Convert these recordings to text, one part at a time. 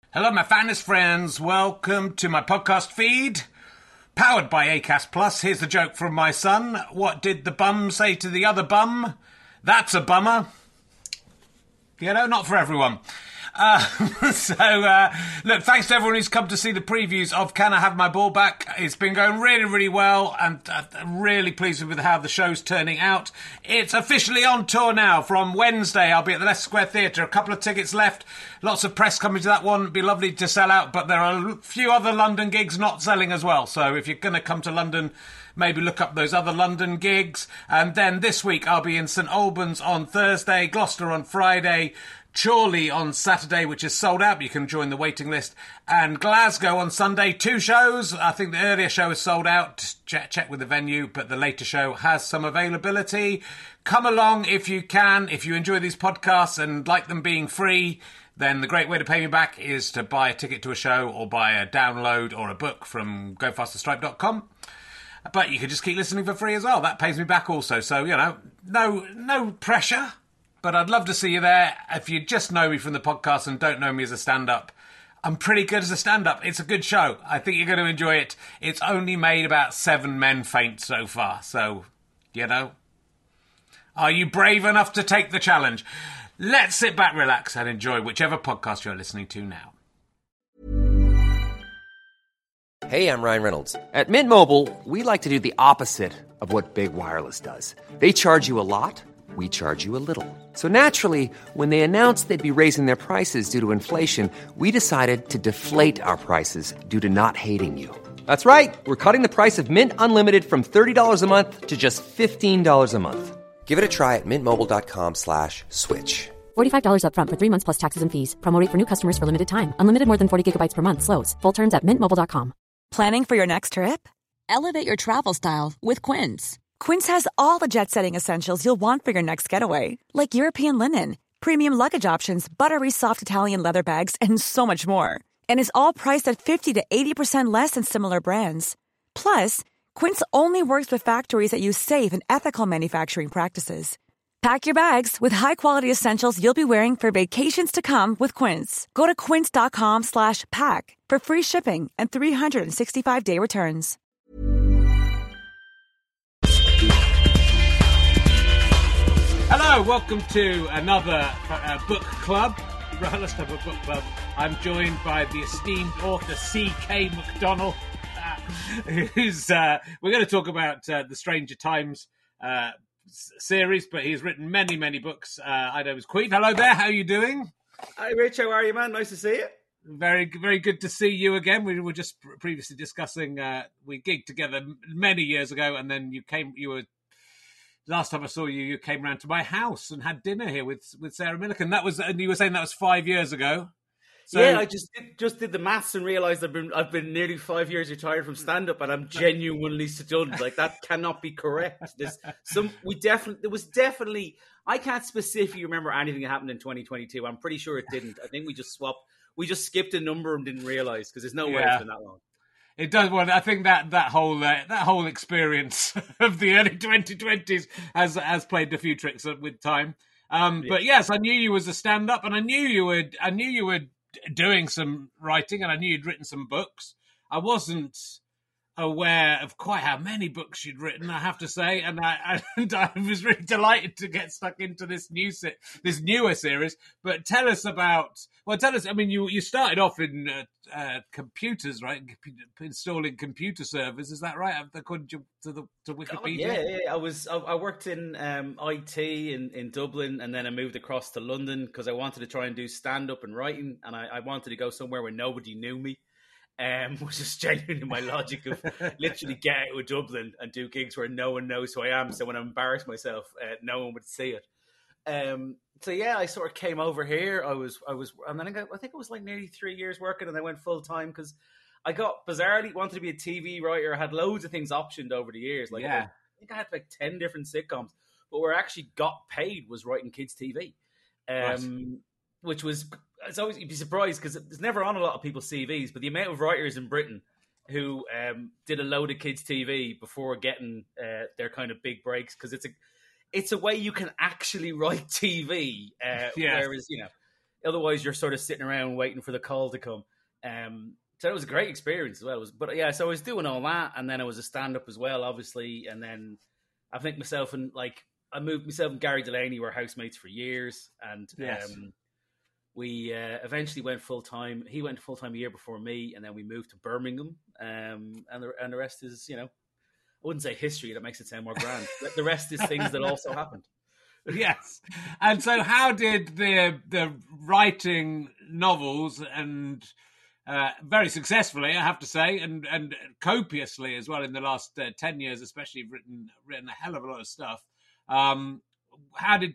Hello, my finest friends. Welcome to my podcast feed, powered by Acast Plus. Here's the joke from my son. What did the bum say to the other bum? That's a bummer. You know, not for everyone. Look, thanks to everyone who's come to see the previews of Can I Have My Ball Back? It's been going really, really well, and I'm really pleased with how the show's turning out. It's officially on tour now. From Wednesday, I'll be at the Leicester Square Theatre. A couple of tickets left. Lots of press coming to that one. It'd be lovely to sell out, but there are a few other London gigs not selling as well. So if you're going to come to London, maybe look up those other London gigs. And then this week, I'll be in St Albans on Thursday, Gloucester on Friday, Chorley on Saturday, which is sold out, but you can join the waiting list, and Glasgow on Sunday. 2 shows. I think the earlier show is sold out. Check with the venue, but the later show has some availability. Come along if you can. If you enjoy these podcasts and like them being free, then the great way to pay me back is to buy a ticket to a show or buy a download or a book from gofasterstripe.com. But you can just keep listening for free as well. That pays me back also. So, you know, no pressure. But I'd love to see you there. If you just know me from the podcast and don't know me as a stand-up, I'm pretty good as a stand-up. It's a good show. I think you're going to enjoy it. It's only made about 7 men faint so far. So, you know, are you brave enough to take the challenge? Let's sit back, relax, and enjoy whichever podcast you're listening to now. Hey, I'm Ryan Reynolds. At Mint Mobile, we like to do the opposite of what Big Wireless does. They charge you a lot. We charge you a little. So naturally, when they announced they'd be raising their prices due to inflation, we decided to deflate our prices due to not hating you. That's right. We're cutting the price of Mint Unlimited from $30 a month to just $15 a month. Give it a try at mintmobile.com/switch. $45 up front for 3 months plus taxes and fees. Promo rate for new customers for limited time. Unlimited more than 40 gigabytes per month. Slows full terms at mintmobile.com. Planning for your next trip? Elevate your travel style with Quince. Quince has all the jet-setting essentials you'll want for your next getaway, like European linen, premium luggage options, buttery soft Italian leather bags, and so much more. And is all priced at 50 to 80% less than similar brands. Plus, Quince only works with factories that use safe and ethical manufacturing practices. Pack your bags with high-quality essentials you'll be wearing for vacations to come with Quince. Go to quince.com/pack for free shipping and 365-day returns. Hello, welcome to another book club. Right, let's have a book club. I'm joined by the esteemed author C.K. McDonald, who's we're going to talk about the Stranger Times series, but he's written many books. I know his Queen. Hello there, how are you doing? Hi Rich, how are you, man? Nice to see you. Very good to see you again. We were just previously discussing, we gigged together many years ago, and then last time I saw you, you came round to my house and had dinner here with Sarah Millican. And you were saying that was 5 years ago. So, yeah, I just did the maths and realised I've been nearly 5 years retired from stand-up, and I'm genuinely stunned. Like, that cannot be correct. There was definitely. I can't specifically remember anything that happened in 2022. I'm pretty sure it didn't. I think we just skipped a number and didn't realise, because there's no way it's been that long. It does. Well, I think that whole experience of the early 2020s has played a few tricks with time. But yes, I knew you was a stand-up, and I knew you were doing some writing, and I knew you'd written some books. I wasn't aware of quite how many books you'd written, I have to say, and I was really delighted to get stuck into this newer series. But tell us. I mean, you started off in computers, right? Installing computer servers, is that right? According to Wikipedia. Yeah. I worked in IT in Dublin, and then I moved across to London because I wanted to try and do stand up and writing, and I wanted to go somewhere where nobody knew me. Which is genuinely my logic of literally get out of Dublin and do gigs where no one knows who I am. So when I embarrass myself, no one would see it. So yeah, I sort of came over here. I was, and then I think it was like nearly 3 years working, and I went full time because I got bizarrely wanted to be a TV writer. I had loads of things optioned over the years. Like, I think I had like 10 different sitcoms, but where I actually got paid was writing kids TV. Which was, it's always, you'd be surprised because it's never on a lot of people's CVs, but the amount of writers in Britain who did a load of kids TV before getting their kind of big breaks, because it's a way you can actually write TV, whereas, Otherwise, you're sort of sitting around waiting for the call to come. So it was a great experience as well. But yeah, so I was doing all that, and then I was a stand-up as well, obviously. And then I think I moved myself and Gary Delaney were housemates for years, and Yes. we eventually went full-time. He went full-time a year before me, and then we moved to Birmingham, and the rest is, you know, I wouldn't say history, that makes it sound more grand. The rest is things that also happened. Yes. And so how did the writing novels and very successfully, I have to say, and copiously as well in the last 10 years, especially written a hell of a lot of stuff. How did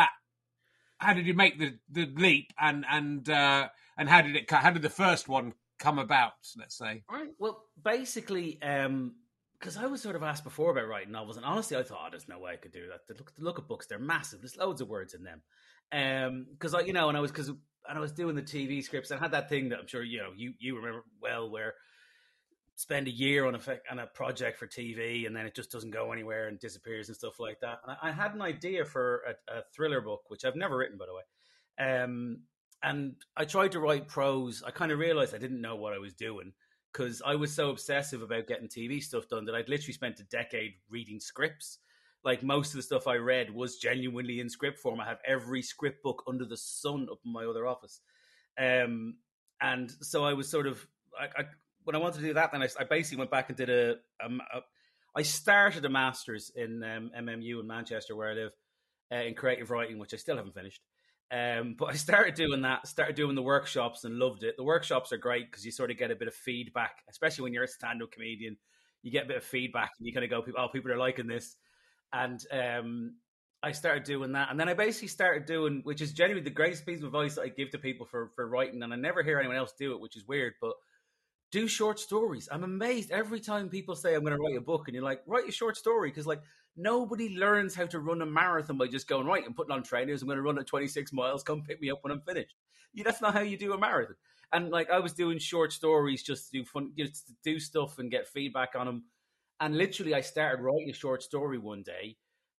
you make the leap, and how did the first one come about? Let's say. All right. Well, basically, because I was sort of asked before about writing novels, and honestly, I thought, there's no way I could do that. To look at books, they're massive. There's loads of words in them. Because I was doing the TV scripts, and I had that thing that I'm sure you remember well, where spend a year on a project for TV, and then it just doesn't go anywhere and disappears and stuff like that. And I had an idea for a thriller book, which I've never written, by the way. And I tried to write prose. I kind of realized I didn't know what I was doing, because I was so obsessive about getting TV stuff done that I'd literally spent a decade reading scripts. Like, most of the stuff I read was genuinely in script form. I have every script book under the sun up in my other office. And so I was sort of, when I wanted to do that, then I basically went back and did I started a master's in MMU in Manchester, where I live, in creative writing, which I still haven't finished. But I started doing the workshops, and loved it. The workshops are great because you sort of get a bit of feedback, especially when you're a stand-up comedian. You get a bit of feedback, and you kind of go, people are liking this. And I started doing that. And then I basically started doing, which is genuinely the greatest piece of advice that I give to people for writing. And I never hear anyone else do it, which is weird, but do short stories. I'm amazed every time people say, I'm going to write a book. And you're like, write a short story. Because, like, nobody learns how to run a marathon by just going, right, I'm putting on trainers, I'm going to run at 26 miles, come pick me up when I'm finished. That's not how you do a marathon. And, like, I was doing short stories just to do fun, just to do stuff and get feedback on them. And literally, I started writing a short story one day.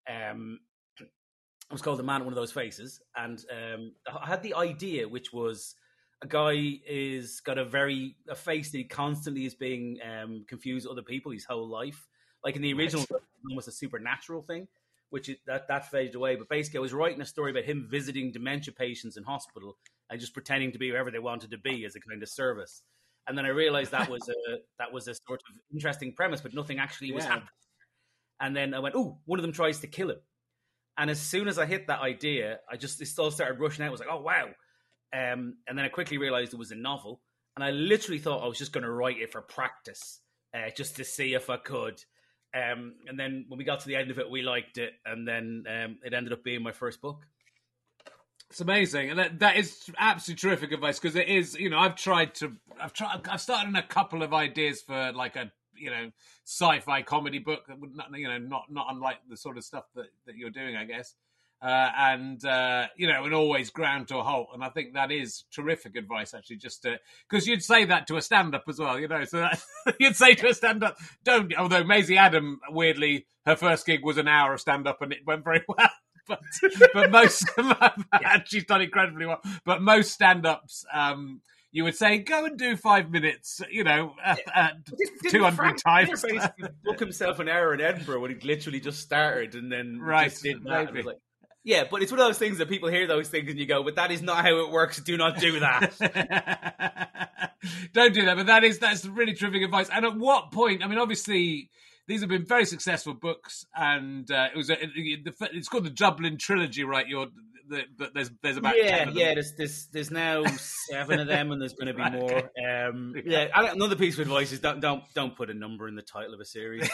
It was called The Man at One of Those Faces. And I had the idea, which was a guy is got a face that he constantly is being confused with other people his whole life. Like in the original, it was almost a supernatural thing, which that faded away. But basically, I was writing a story about him visiting dementia patients in hospital and just pretending to be whoever they wanted to be as a kind of service. And then I realized that was a sort of interesting premise, but nothing actually was happening. And then I went, one of them tries to kill him. And as soon as I hit that idea, it all started rushing out. I was like, oh, wow. And then I quickly realized it was a novel. And I literally thought I was just going to write it for practice, just to see if I could. And then when we got to the end of it, we liked it. And then it ended up being my first book. It's amazing, and that is absolutely terrific advice, because it is. I've started on a couple of ideas for like a sci-fi comedy book that would not unlike the sort of stuff that you're doing, I guess. And always ground to a halt. And I think that is terrific advice, actually, just because you'd say that to a stand-up as well, so you'd say to a stand-up, although Maisie Adam, weirdly, her first gig was an hour of stand-up and it went very well. But most, she's done incredibly well. But most stand-ups, you would say, go and do 5 minutes, 200 times. Basically book himself an hour in Edinburgh when he literally just started, and then just did that. Like, yeah, but it's one of those things that people hear those things and you go, but that is not how it works. Do not do that. Don't do that. But that's really terrific advice. And at what point? I mean, obviously, these have been very successful books, and it's called the Dublin Trilogy, right? There's about 10 of them. There's now 7 of them, and there's going to be more. Another piece of advice is don't put a number in the title of a series.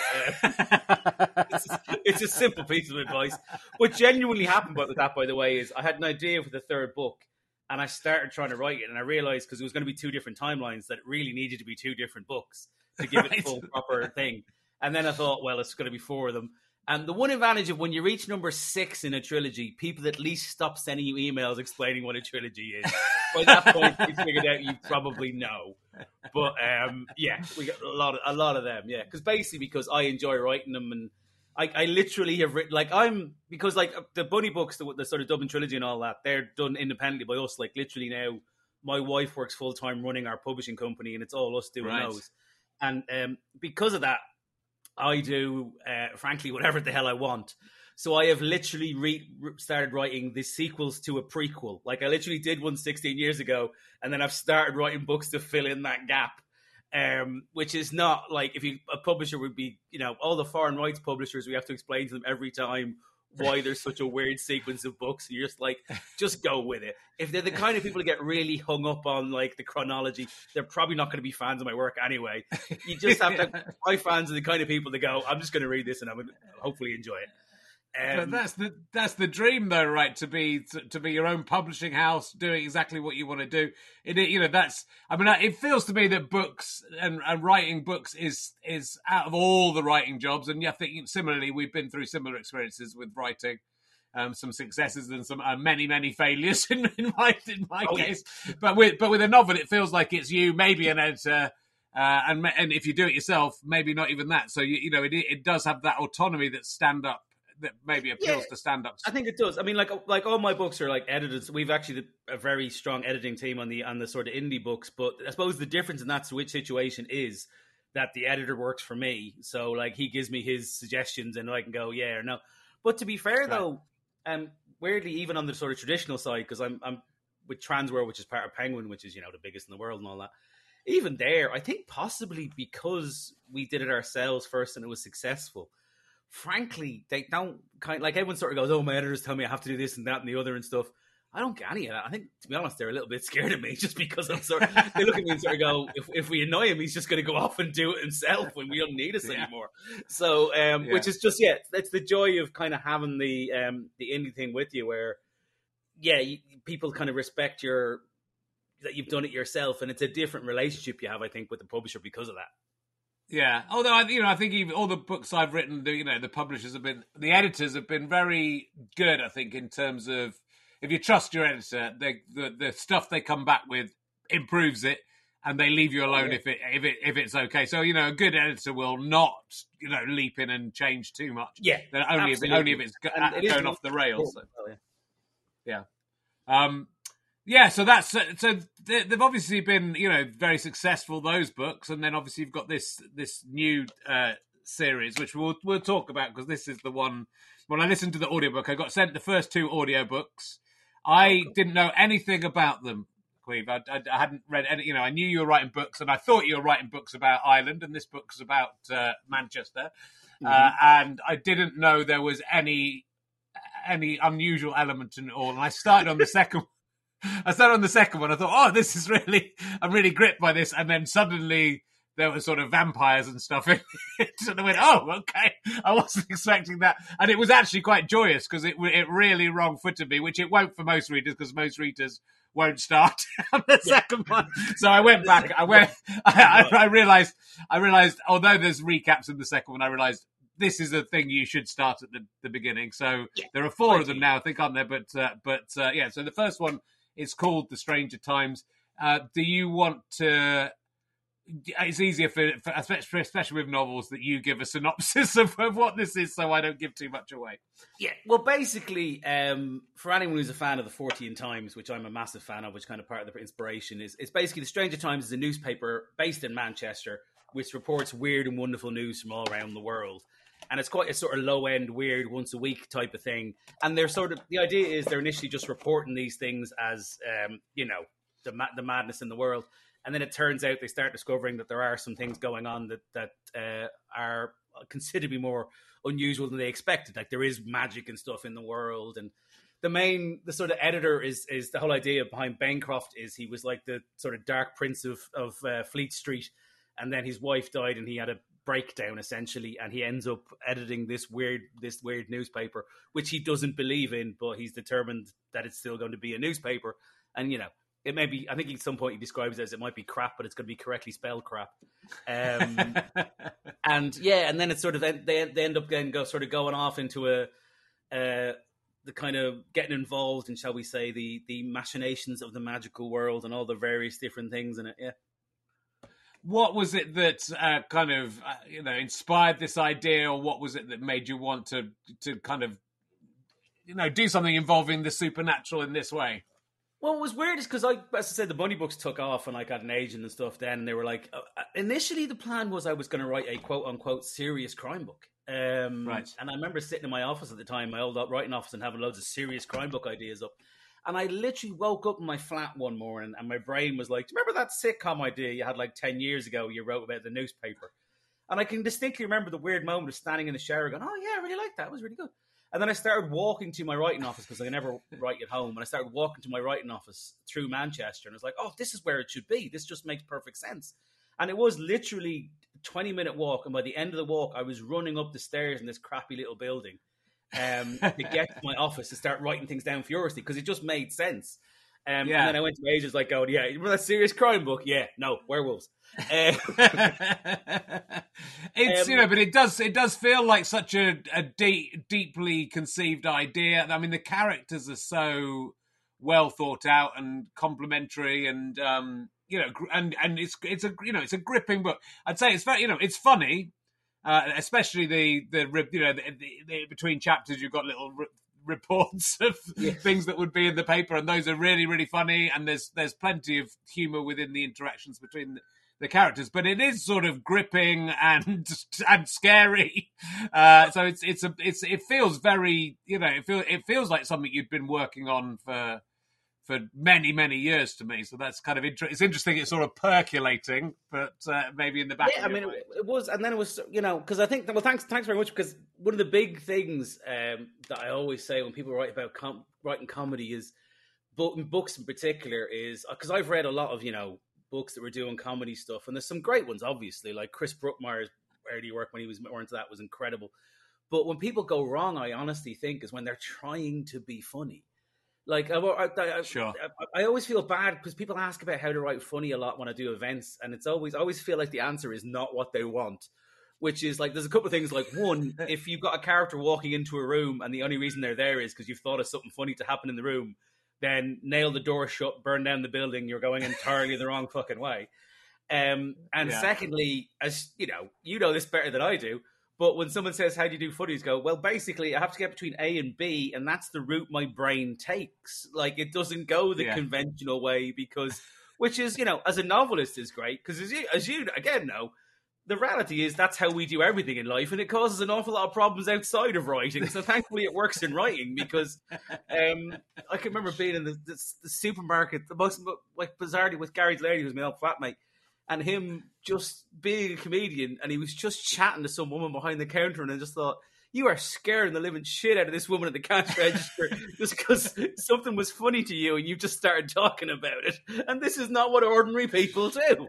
It's a simple piece of advice. What genuinely happened with that, by the way, is I had an idea for the third book, and I started trying to write it, and I realized, because it was going to be 2 different timelines, that it really needed to be 2 different books to give it the full proper thing. And then I thought, well, it's going to be 4 of them. And the one advantage of when you reach number 6 in a trilogy, people at least stop sending you emails explaining what a trilogy is. By that point, you figured out you probably know. But we got a lot of them, yeah. Because I enjoy writing them, and I literally have written, like, because like the Bunny books, the sort of Dublin trilogy and all that, they're done independently by us. Like, literally now, my wife works full time running our publishing company, and it's all us doing those. And because of that, I do, frankly, whatever the hell I want. So I have literally started writing the sequels to a prequel. Like, I literally did one 16 years ago, and then I've started writing books to fill in that gap. Which is not like, if a publisher would be, all the foreign rights publishers, we have to explain to them every time why there's such a weird sequence of books. And you're just like, just go with it. If they're the kind of people who get really hung up on like the chronology, they're probably not going to be fans of my work anyway. You just have to. My fans are the kind of people that go, I'm just going to read this and I'm going to hopefully enjoy it. But that's the dream, though, right? To be your own publishing house, doing exactly what you want to do. It feels to me that books and writing books is out of all the writing jobs, and I think similarly we've been through similar experiences with writing, some successes and some many failures in my case. Yeah. But with a novel, it feels like it's you, maybe an editor. And if you do it yourself, maybe not even that. So it does have that autonomy that maybe appeals to stand-ups. I think it does. I mean, like all my books are like edited. We've actually a very strong editing team on the sort of indie books. But I suppose the difference in that switch situation is that the editor works for me. So like he gives me his suggestions and I can go yeah or no. But to be fair though, weirdly, even on the sort of traditional side, because I'm with Transworld, which is part of Penguin, which is the biggest in the world and all that. Even there, I think possibly because we did it ourselves first and it was successful. Frankly, they don't like everyone sort of goes, oh, my editors tell me I have to do this and that and the other and stuff. I don't get any of that. I think, to be honest, they're a little bit scared of me just because I'm they look at me and sort of go, if we annoy him, he's just going to go off and do it himself when we don't need us anymore. So, which is just, it's the joy of kind of having the indie thing with you where, people kind of respect that you've done it yourself, and it's a different relationship you have, I think, with the publisher because of that. Yeah, although I think even all the books I've written, the editors have been very good. I think in terms of if you trust your editor, the stuff they come back with improves it, and they leave you alone if it's okay. So a good editor will not leap in and change too much. Yeah, only if it's going off the rails. So. Yeah. So they've obviously been, very successful, those books, and then obviously you've got this new series, which we'll talk about because this is the one. When I listened to the audiobook, I got sent the first two audiobooks. I didn't know anything about them, Queeve. I hadn't read any. I knew you were writing books, and I thought you were writing books about Ireland, and this book's about Manchester, and I didn't know there was any unusual element in it all. And I started on the second. I thought, oh, this is I'm really gripped by this. And then suddenly there were sort of vampires and stuff in it. And I went, oh, okay. I wasn't expecting that. And it was actually quite joyous because it really wrong-footed me, which it won't for most readers because most readers won't start on the second one. So I went back. I realized, although there's recaps in the second one, I realized this is a thing you should start at the beginning. So there are four of them now, I think, aren't there? But so the first one, it's called The Stranger Times. Do you want to... It's easier for especially with novels that you give a synopsis of what this is so I don't give too much away. Yeah, well, basically, for anyone who's a fan of the Fortean Times, which I'm a massive fan of, which kind of part of the inspiration is, it's basically The Stranger Times is a newspaper based in Manchester, which reports weird and wonderful news from all around the world. And it's quite a sort of low-end, weird, once-a-week type of thing. And they're the idea is they're initially just reporting these things as, the madness in the world. And then it turns out they start discovering that there are some things going on that are considerably more unusual than they expected. Like there is magic and stuff in the world. And the sort of editor is the whole idea behind Bancroft is he was like the sort of dark prince of Fleet Street. And then his wife died and he had a breakdown essentially, and he ends up editing this weird newspaper, which he doesn't believe in, but he's determined that it's still going to be a newspaper. And it may be, I think at some point he describes it as it might be crap, but it's going to be correctly spelled crap. And then it's sort of they end up then going off into the kind of getting involved in, shall we say, the machinations of the magical world and all the various different things in it. Yeah. What was it that kind of inspired this idea, or what was it that made you want to kind of do something involving the supernatural in this way? Well, it was weird is because as I said, the Bunny books took off and I got an agent and stuff then, and they were like, initially the plan was I was going to write a quote unquote serious crime book. Right. And I remember sitting in my office at the time, my old writing office, and having loads of serious crime book ideas up. And I literally woke up in my flat one morning and my brain was like, do you remember that sitcom idea you had like 10 years ago you wrote about the newspaper? And I can distinctly remember the weird moment of standing in the shower going, oh yeah, I really liked that. It was really good. And then I started walking to my writing office because I never write at home. And I started walking to my writing office through Manchester. And I was like, oh, this is where it should be. This just makes perfect sense. And it was literally a 20-minute walk. And by the end of the walk, I was running up the stairs in this crappy little building to get to my office to start writing things down furiously because it just made sense. And then I went to agents like going, yeah, you remember that serious crime book? Yeah, no, werewolves. It's but it does feel like such a deeply conceived idea. I mean, the characters are so well thought out and complementary, and and it's a gripping book. I'd say it's very it's funny. Especially the between chapters, you've got little reports of things that would be in the paper, and those are really, really funny. And there's plenty of humour within the interactions between the characters, but it is sort of gripping and scary. So it feels very it feels like something you've been working on for many, many years to me. So that's kind of it's interesting. It's sort of percolating, but maybe in the back. Yeah, I mean, it was, and then it was, because I think, thanks very much, because one of the big things that I always say when people write about writing comedy is, books in particular, is because I've read a lot of books that were doing comedy stuff, and there's some great ones, obviously, like Chris Brookmeyer's early work when he was more into that was incredible. But when people go wrong, I honestly think is when they're trying to be funny. Like, I always feel bad because people ask about how to write funny a lot when I do events, and I always feel like the answer is not what they want, which is like, there's a couple of things. Like, one, if you've got a character walking into a room and the only reason they're there is because you've thought of something funny to happen in the room, then nail the door shut, burn down the building. You're going entirely the wrong fucking way. Secondly, as you know this better than I do, but when someone says, how do you do funnies? Go, well, basically, I have to get between A and B, and that's the route my brain takes. Like, it doesn't go the conventional way because, which is, as a novelist is great, because as you again know, the reality is that's how we do everything in life, and it causes an awful lot of problems outside of writing. So thankfully it works in writing because I can remember being in the supermarket, the most, like, bizarrely with Gary Laird, who's my old flatmate, and him just being a comedian, and he was just chatting to some woman behind the counter, and I just thought, you are scaring the living shit out of this woman at the cash register just because something was funny to you and you just started talking about it. And this is not what ordinary people do.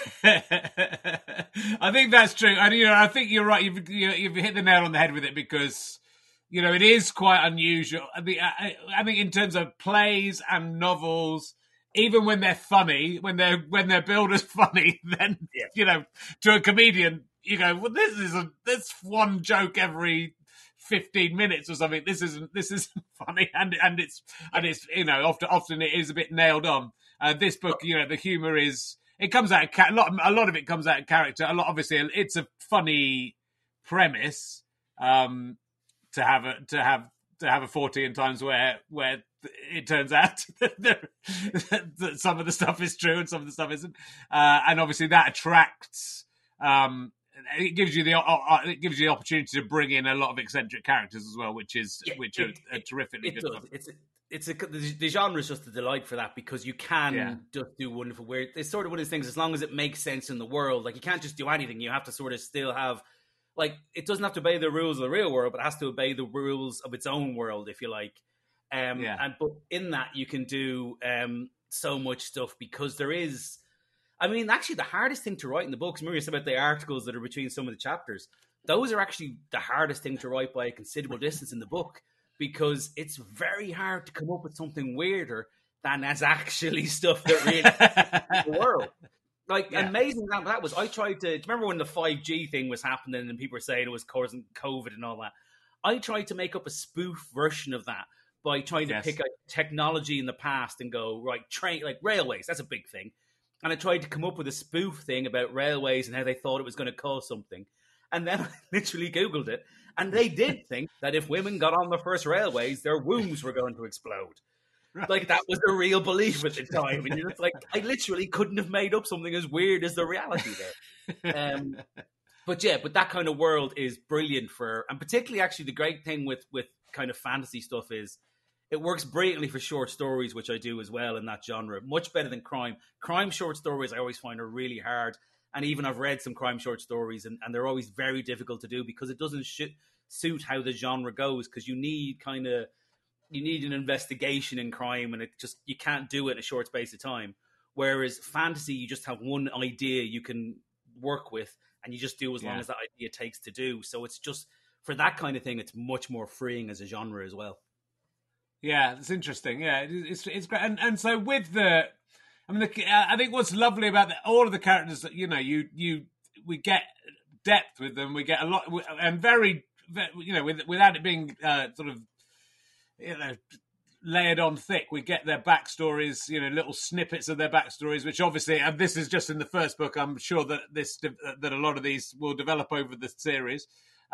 I think that's true. And, I think you're right. You've hit the nail on the head with it because, it is quite unusual. I think in terms of plays and novels, even when they're funny, when they're billed as funny, then, to a comedian, you go, well, this one joke every 15 minutes or something. This isn't funny, and it's often it is a bit nailed on. This book, the humor is, it comes out a lot of it comes out of character. A lot, obviously, it's a funny premise to have a 14 times where it turns out that some of the stuff is true and some of the stuff isn't, and obviously that attracts. It gives you the opportunity to bring in a lot of eccentric characters as well, which are terrifically good. The genre is just a delight for that because you can just do wonderful weird. It's sort of one of those things. As long as it makes sense in the world, like you can't just do anything. You have to sort of still have, like, it doesn't have to obey the rules of the real world, but it has to obey the rules of its own world, if you like. But in that you can do so much stuff because there is. I mean, actually, the hardest thing to write in the books, remember you said about the articles that are between some of the chapters, those are actually the hardest thing to write by a considerable distance in the book because it's very hard to come up with something weirder than as actually stuff that really in the world. Like, amazing example that was, I tried to, do you remember when the 5G thing was happening and people were saying it was causing COVID and all that? I tried to make up a spoof version of that by trying to pick out technology in the past and go, right, train, like railways, that's a big thing. and I tried to come up with a spoof thing about railways and how they thought it was going to cause something. And then I literally Googled it, and they did think that if women got on the first railways, their wombs were going to explode. Right. Like, that was the real belief at the time. And you're just like, I literally couldn't have made up something as weird as the reality there. But that kind of world is brilliant and particularly actually the great thing with kind of fantasy stuff is it works brilliantly for short stories, which I do as well in that genre. Much better than crime. Crime short stories I always find are really hard. And even I've read some crime short stories, and they're always very difficult to do because it doesn't suit how the genre goes, because you need an investigation in crime, and you can't do it in a short space of time. Whereas fantasy, you just have one idea you can work with, and you just do as long as that idea takes to do. So it's just, for that kind of thing, it's much more freeing as a genre as well. Yeah, it's interesting. Yeah, it's great. And so with I think what's lovely about all of the characters that we get depth with them. We get a lot, and very without it being sort of layered on thick. We get their backstories, little snippets of their backstories, which obviously, and this is just in the first book. I'm sure that that a lot of these will develop over the series.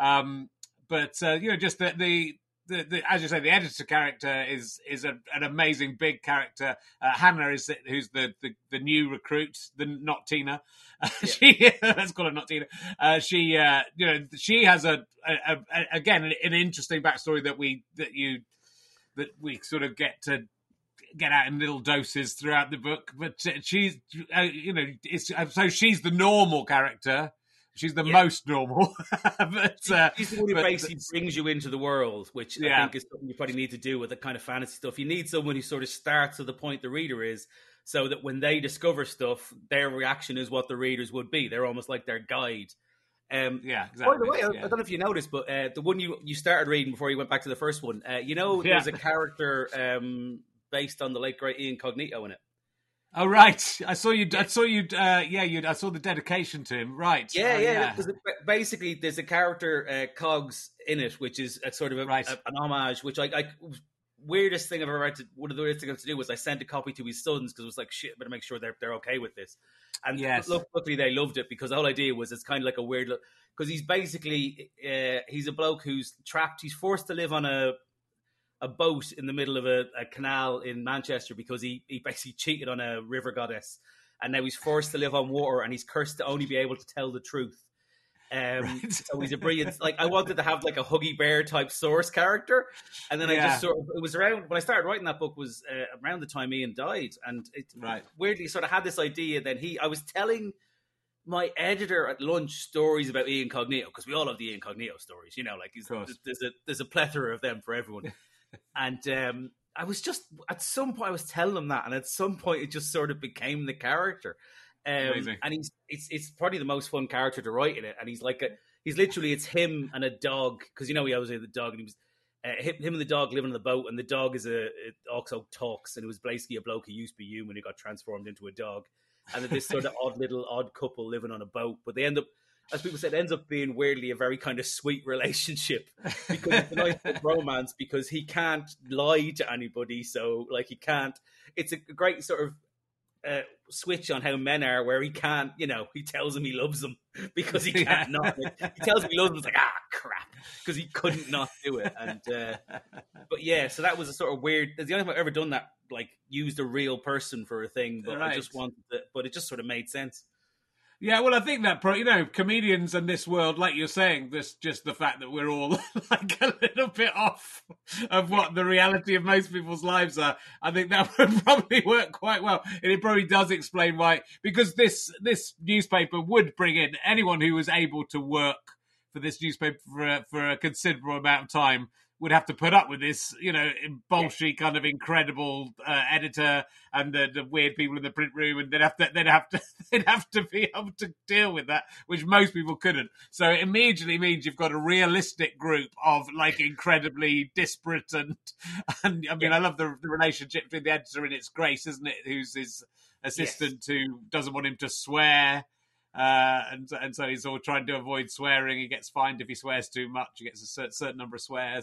But just the as you say, the editor character is an amazing big character. Hannah who's the new recruit, not Tina. Let's call her not Tina. She has again an interesting backstory that we sort of get out in little doses throughout the book. But she's so she's the normal character. She's the most normal. But, she's the one who basically brings you into the world, which I think is something you probably need to do with the kind of fantasy stuff. You need someone who sort of starts at the point the reader is, so that when they discover stuff, their reaction is what the readers would be. They're almost like their guide. Exactly. By the way, I don't know if you noticed, but the one you started reading before you went back to the first one, there's a character based on the late great Ian Cognito in it. Oh right, I saw you. I saw the dedication to him. Right. Yeah. Basically, there's a character Cogs in it, which is a sort of an homage. Which I weirdest thing I've ever read. One of the weirdest things I had to do was I sent a copy to his sons because it was like, shit, better make sure they're okay with this. And luckily they loved it, because the whole idea was it's kind of like a weird look, because he's basically he's a bloke who's trapped. He's forced to live on a boat in the middle of a canal in Manchester because he basically cheated on a river goddess, and now he's forced to live on water, and he's cursed to only be able to tell the truth. So he's a brilliant, I wanted to have like a Huggy Bear type source character, and then I just sort of, it was around when I started writing that book was around the time Ian died, and it weirdly sort of had this idea. Then I was telling my editor at lunch stories about Ian Cognito, because we all have the Ian Cognito stories, there's a plethora of them for everyone. And I was just, at some point I was telling him that, and at some point it just sort of became the character. And it's probably the most fun character to write in it. And he's literally, it's him and a dog, because he always had the dog, and he was him and the dog living on the boat, and the dog it also talks, and it was basically a bloke who used to be human who got transformed into a dog, and this sort of odd couple living on a boat, but they end up, as people said, ends up being weirdly a very kind of sweet relationship, because it's a nice romance, because he can't lie to anybody. So he can't, it's a great sort of switch on how men are, where he can't, he tells him he loves them because he can't not. He tells him he loves them, it's like, crap, because he couldn't not do it. And, so that was a sort of weird, it's the only time I've ever done that, used a real person for a thing, but I just wanted it, but it just sort of made sense. Yeah, well, I think that, comedians in this world, like you're saying, just the fact that we're all a little bit off of what the reality of most people's lives are, I think that would probably work quite well. And it probably does explain why, because this newspaper would bring in anyone who was able to work for this newspaper for a considerable amount of time, would have to put up with this, bullshit kind of incredible editor and the weird people in the print room, and they'd have to be able to deal with that, which most people couldn't. So it immediately means you've got a realistic group of incredibly disparate and I mean, I love the relationship between the editor and it's Grace, isn't it? Who's his assistant who doesn't want him to swear. And so he's all trying to avoid swearing. He gets fined if he swears too much. He gets a certain number of swears.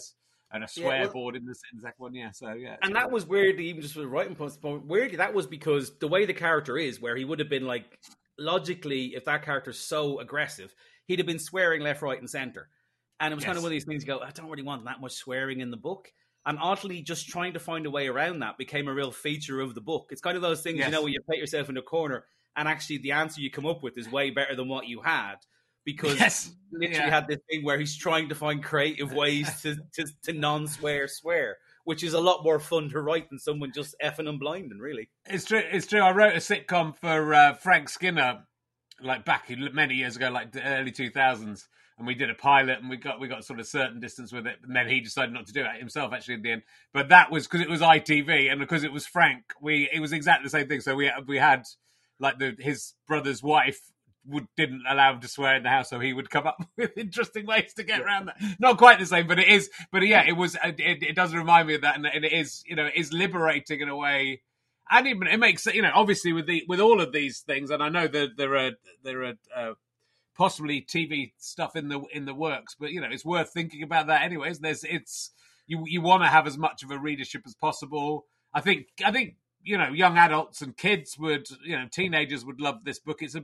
and a swear board in the second one. Yeah, so yeah. And that was weirdly, even just for the writing point, weirdly, that was because the way the character is, where he would have been like, logically, if that character's so aggressive, he'd have been swearing left, right, and center. And it was kind of one of these things you go, I don't really want that much swearing in the book. And oddly, just trying to find a way around that became a real feature of the book. It's kind of those things, you know, where you put yourself in a corner and actually the answer you come up with is way better than what you had. Because literally had this thing where he's trying to find creative ways to non-swear swear, which is a lot more fun to write than someone just effing and blinding, really. It's true. I wrote a sitcom for Frank Skinner, like back many years ago, like the early 2000s, and we did a pilot, and we got sort of certain distance with it, and then he decided not to do it himself, actually, in the end. But that was because it was ITV, and because it was Frank, it was exactly the same thing. So we had like his brother's wife didn't allow him to swear in the house, so he would come up with interesting ways to get around that. Not quite the same, but it is. But yeah, it was. It does remind me of that, and it is. You know, it is liberating in a way, and it makes, you know, obviously with all of these things, and I know that there are possibly TV stuff in the works, but you know, it's worth thinking about that anyways. You want to have as much of a readership as possible. I think. You know, young adults and kids teenagers would love this book. It's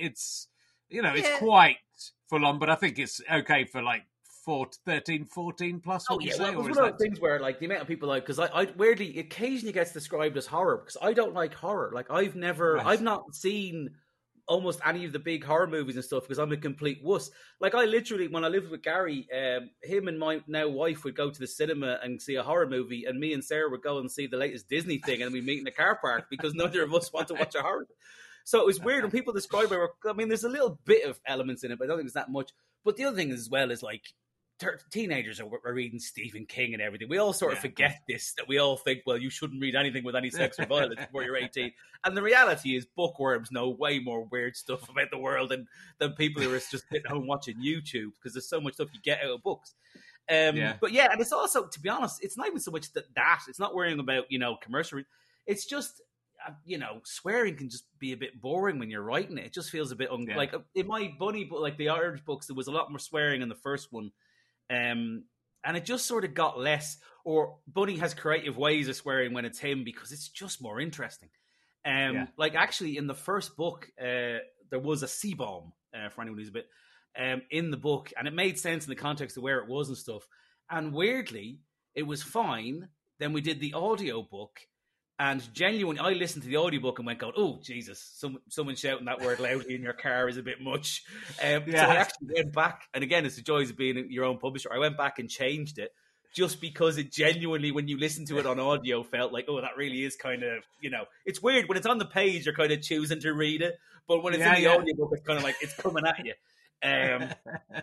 it's quite full on, but I think it's okay for like 13, 14 plus. Oh yeah, well, it was one of those things where like the amount of people like, because I weirdly occasionally gets described as horror because I don't like horror. Like I've not seen almost any of the big horror movies and stuff because I'm a complete wuss. Like I literally, when I lived with Gary, him and my now wife would go to the cinema and see a horror movie, and me and Sarah would go and see the latest Disney thing, and we meet in the car park because neither of us want to watch a horror. So it was weird when people describe it. I mean, there's a little bit of elements in it, but I don't think it's that much. But the other thing as well is like, teenagers are reading Stephen King and everything. We all sort of forget this, that we all think, well, you shouldn't read anything with any sex or violence before you're 18. And the reality is bookworms know way more weird stuff about the world than people who are just sitting home watching YouTube, because there's so much stuff you get out of books. But yeah, and it's also, to be honest, it's not even so much that it's not worrying about, you know, commercial. It's just, you know, swearing can just be a bit boring when you're writing it. It just feels a bit like in my Bunny book, like the Irish books, there was a lot more swearing in the first one. And it just sort of got less, or Bunny has creative ways of swearing when it's him because it's just more interesting. Like actually in the first book, there was a C-bomb, for anyone who's a bit, in the book, and it made sense in the context of where it was and stuff. And weirdly, it was fine. Then we did the audio book, and genuinely, I listened to the audiobook and went, going, oh, Jesus, someone shouting that word loudly in your car is a bit much. So I actually went back, and again, it's the joys of being your own publisher. I went back and changed it just because it genuinely, when you listen to it on audio, felt like, oh, that really is kind of, you know, it's weird. When it's on the page, you're kind of choosing to read it, but when it's in the audiobook, it's kind of like, it's coming at you. And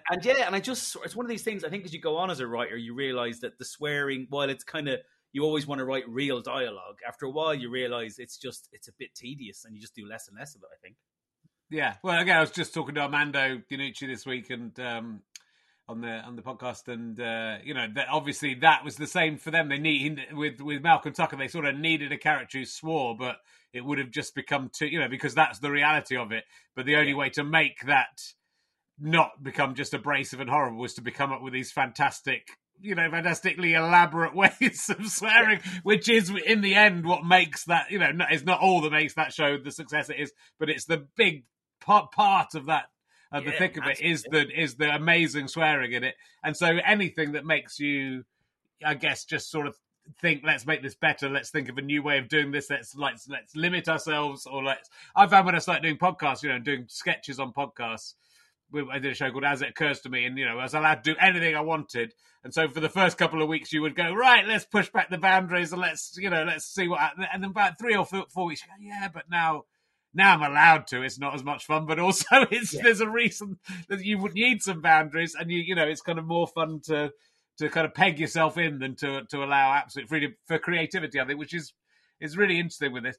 it's one of these things, I think as you go on as a writer, you realize that the swearing, while it's kind of, you always want to write real dialogue, after a while you realize it's a bit tedious and you just do less and less of it, I think. Yeah. Well, again, I was just talking to Armando Iannucci this week and on the podcast, and you know, that obviously that was the same for them. They need with Malcolm Tucker, they sort of needed a character who swore, but it would have just become too, you know, because that's the reality of it. But the only way to make that not become just abrasive and horrible was to come up with these fantastically elaborate ways of swearing, which is in the end what makes that, you know, is not all that makes that show the success it is, but it's the big part of that. The thick of it is the amazing swearing in it, and so anything that makes you, I guess, just sort of think, let's make this better. Let's think of a new way of doing this. Let's limit ourselves, or I found when I started doing podcasts, you know, doing sketches on podcasts. I did a show called As It Occurs to Me, and, you know, I was allowed to do anything I wanted. And so for the first couple of weeks, you would go, right, let's push back the boundaries and let's see what happens. And then about 3 or 4 weeks, you go, but now I'm allowed to. It's not as much fun, but also there's a reason that you would need some boundaries, and you know, it's kind of more fun to kind of peg yourself in than to allow absolute freedom for creativity, I think, which is really interesting with this.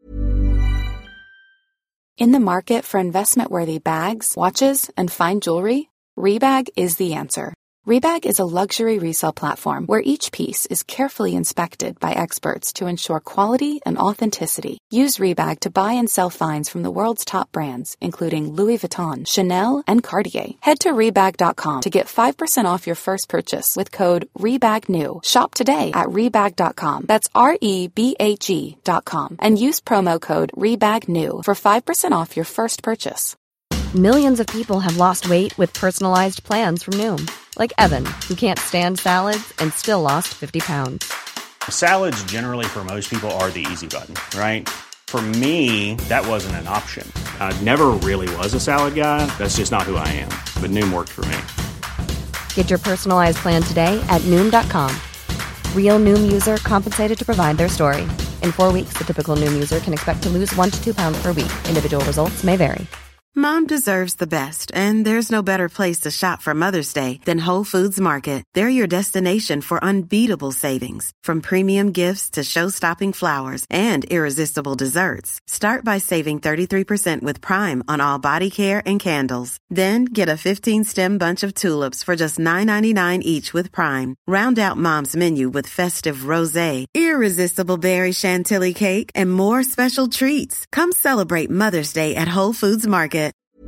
In the market for investment-worthy bags, watches, and fine jewelry, Rebag is the answer. Rebag is a luxury resale platform where each piece is carefully inspected by experts to ensure quality and authenticity. Use Rebag to buy and sell finds from the world's top brands, including Louis Vuitton, Chanel, and Cartier. Head to Rebag.com to get 5% off your first purchase with code REBAGNEW. Shop today at Rebag.com. That's REBAG.com. And use promo code REBAGNEW for 5% off your first purchase. Millions of people have lost weight with personalized plans from Noom. Like Evan, who can't stand salads and still lost 50 pounds. Salads generally for most people are the easy button, right? For me, that wasn't an option. I never really was a salad guy. That's just not who I am. But Noom worked for me. Get your personalized plan today at Noom.com. Real Noom user compensated to provide their story. In 4 weeks, the typical Noom user can expect to lose 1 to 2 pounds per week. Individual results may vary. Mom deserves the best, and there's no better place to shop for Mother's Day than Whole Foods Market. They're your destination for unbeatable savings, from premium gifts to show-stopping flowers and irresistible desserts. Start by saving 33% with Prime on all body care and candles. Then get a 15-stem bunch of tulips for just $9.99 each with Prime. Round out Mom's menu with festive rosé, irresistible berry chantilly cake, and more special treats. Come celebrate Mother's Day at Whole Foods Market.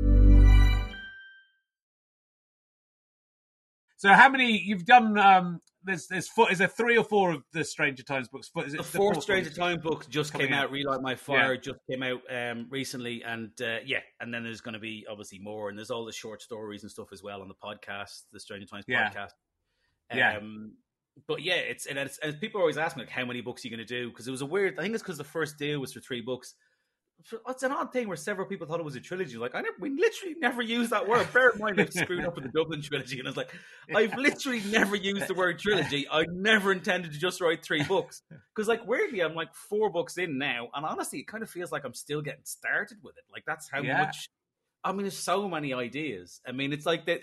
So how many you've done? There's four. Is there 3 or 4 of the Stranger Times books? Is it the 4th Stranger Times book just came out. Relight My Fire just came out recently, and and then there's going to be obviously more, and there's all the short stories and stuff as well on the podcast, the Stranger Times podcast. But it's people always ask me like, how many books are you going to do? Because it was a weird. I think it's because the first deal was for 3 books. It's an odd thing where several people thought it was a trilogy. Like, we literally never used that word. Bear in mind, I've screwed up with the Dublin trilogy, and I was like, I've literally never used the word trilogy. I never intended to just write 3 books. Because, like, weirdly, I'm like 4 books in now, and honestly, it kind of feels like I'm still getting started with it. Like, that's how much. I mean, there's so many ideas. I mean, it's like that.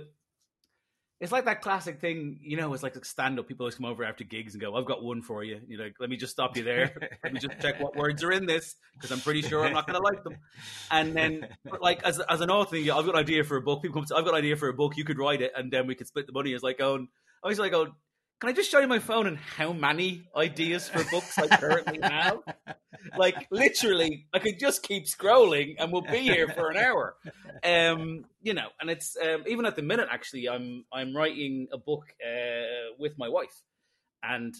It's like that classic thing, it's like stand-up. People always come over after gigs and go, I've got one for you. You're like, let me just stop you there. Let me just check what words are in this, because I'm pretty sure I'm not going to like them. And then, like, as an author, I've got an idea for a book. People come to, I've got an idea for a book. You could write it, and then we could split the money. It's like going, I was like, can I just show you my phone and how many ideas for books I currently have? Like, literally, I could just keep scrolling and we'll be here for an hour. And it's even at the minute, actually, I'm writing a book with my wife, and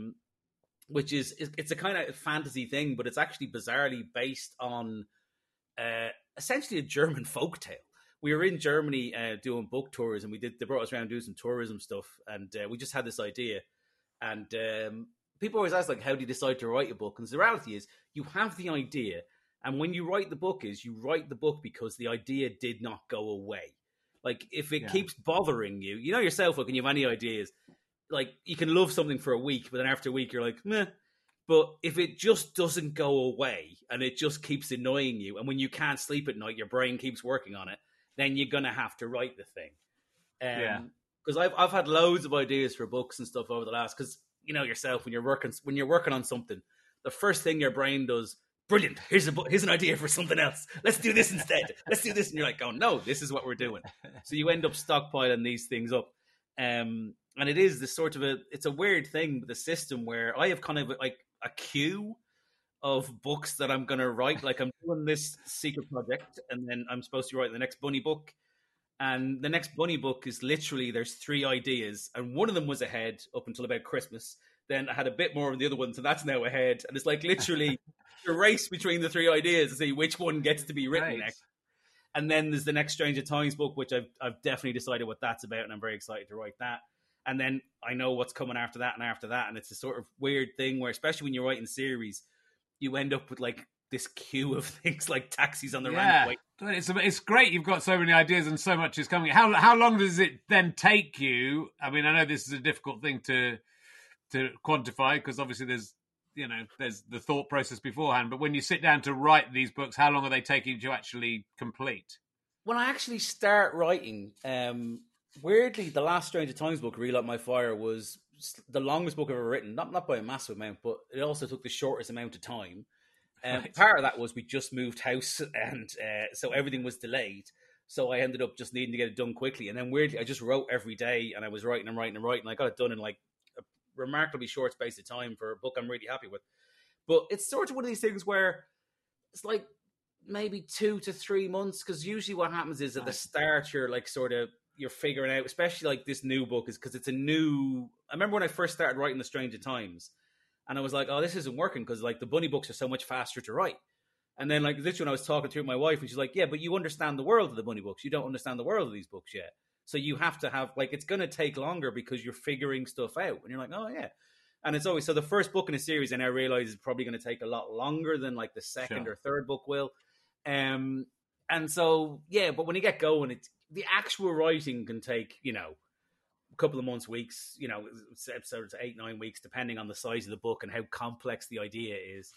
which is it's a kind of fantasy thing, but it's actually bizarrely based on essentially a German folktale. We were in Germany doing book tours, and they brought us around doing some tourism stuff, and we just had this idea. And people always ask, like, how do you decide to write a book? And the reality is, you have the idea, and when you write the book, you write the book because the idea did not go away. Like, if it keeps bothering you, yourself, like, when you have any ideas, like, you can love something for a week, but then after a week, you're like, meh. But if it just doesn't go away, and it just keeps annoying you, and when you can't sleep at night, your brain keeps working on it, then you're going to have to write the thing. Because I've had loads of ideas for books and stuff over the last, because, yourself, when you're working on something, the first thing your brain does, brilliant, here's an idea for something else. Let's do this instead. Let's do this. And you're like, oh, no, this is what we're doing. So you end up stockpiling these things up. And it is this sort of it's a weird thing with the system where I have kind of like a queue of books that I'm going to write. Like, I'm doing this secret project, and then I'm supposed to write the next bunny book. And the next bunny book is literally, there's 3 ideas, and one of them was ahead up until about Christmas. Then I had a bit more of the other one, so that's now ahead. And it's like literally a race between the 3 ideas to see which one gets to be written next. And then there's the next Stranger Times book, which I've definitely decided what that's about, and I'm very excited to write that. And then I know what's coming after that and after that. And it's a sort of weird thing where, especially when you're writing series, you end up with like this queue of things like taxis on the rampway. It's great you've got so many ideas and so much is coming. How long does it then take you? I mean, I know this is a difficult thing to quantify, because obviously there's the thought process beforehand, but when you sit down to write these books, how long are they taking you to actually complete? When I actually start writing, weirdly, the last Stranger Times book, Relight My Fire, was the longest book I've ever written. Not by a massive amount, but it also took the shortest amount of time. Part of that was we just moved house, and so everything was delayed. So I ended up just needing to get it done quickly. And then weirdly, I just wrote every day, and I was writing and writing and writing. And I got it done in like a remarkably short space of time for a book I'm really happy with. But it's sort of one of these things where it's like maybe 2 to 3 months, because usually what happens is at the start you're like you're figuring out, especially like this new book is because it's a new. I remember when I first started writing The Stranger Times, and I was like, oh, this isn't working because like the bunny books are so much faster to write. And then like literally when I was talking to my wife, and she's like, yeah, but you understand the world of the bunny books. You don't understand the world of these books yet. So you have to have like, it's going to take longer because you're figuring stuff out. And you're like, oh yeah. And it's always, so the first book in a series, and I realize is probably going to take a lot longer than like the second or third book will. And so, yeah, but when you get going, it's the actual writing can take, you know, a couple of months, weeks, you know, episodes 8-9 weeks, depending on the size of the book and how complex the idea is.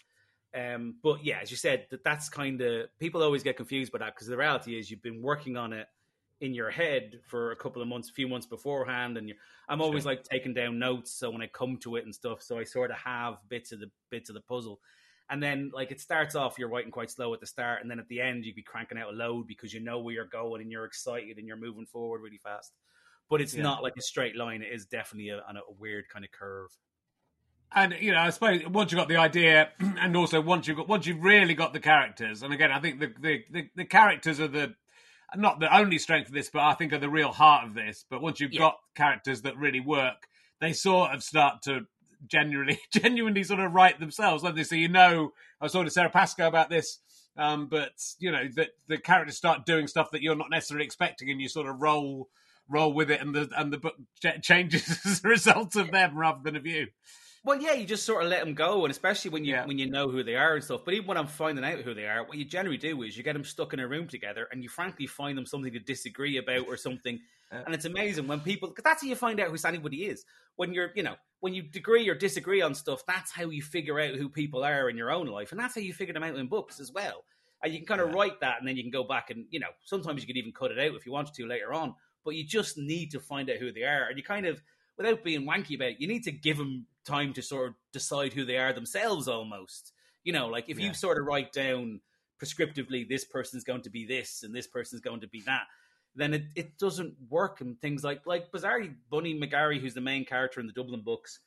But yeah, as you said, that's kind of, people always get confused by that, because the reality is you've been working on it in your head for a couple of months, a few months beforehand, and I'm always like taking down notes, so when I come to it and stuff, so I sort of have bits of the puzzle. And then like it starts off, you're writing quite slow at the start, and then at the end you'd be cranking out a load because you know where you're going and you're excited and you're moving forward really fast. But it's not like a straight line. It is definitely a weird kind of curve. And you know, I suppose once you've got the idea, and also once you've really got the characters, and again, I think the characters are not the only strength of this, but I think are the real heart of this. But once you've got characters that really work, they sort of start to genuinely sort of write themselves, don't they? So, you know, I was talking to Sarah Pascoe about this, but you know that the characters start doing stuff that you're not necessarily expecting, and you sort of roll with it, and the book changes as a result of them rather than of you. Well, yeah, you just sort of let them go, and especially when you know who they are and stuff. But even when I'm finding out who they are, what you generally do is you get them stuck in a room together, and you frankly find them something to disagree about or something. And it's amazing when people, because that's how you find out who anybody is. When when you agree or disagree on stuff, that's how you figure out who people are in your own life, and that's how you figure them out in books as well. And you can kind of write that, and then you can go back and, you know, sometimes you can even cut it out if you wanted to later on. But you just need to find out who they are, and you kind of, without being wanky about it, you need to give them time to sort of decide who they are themselves almost. You know, like if you sort of write down prescriptively, this person's going to be this and this person's going to be that, then it doesn't work. And things like bizarrely, Bunny McGarry, who's the main character in the Dublin books,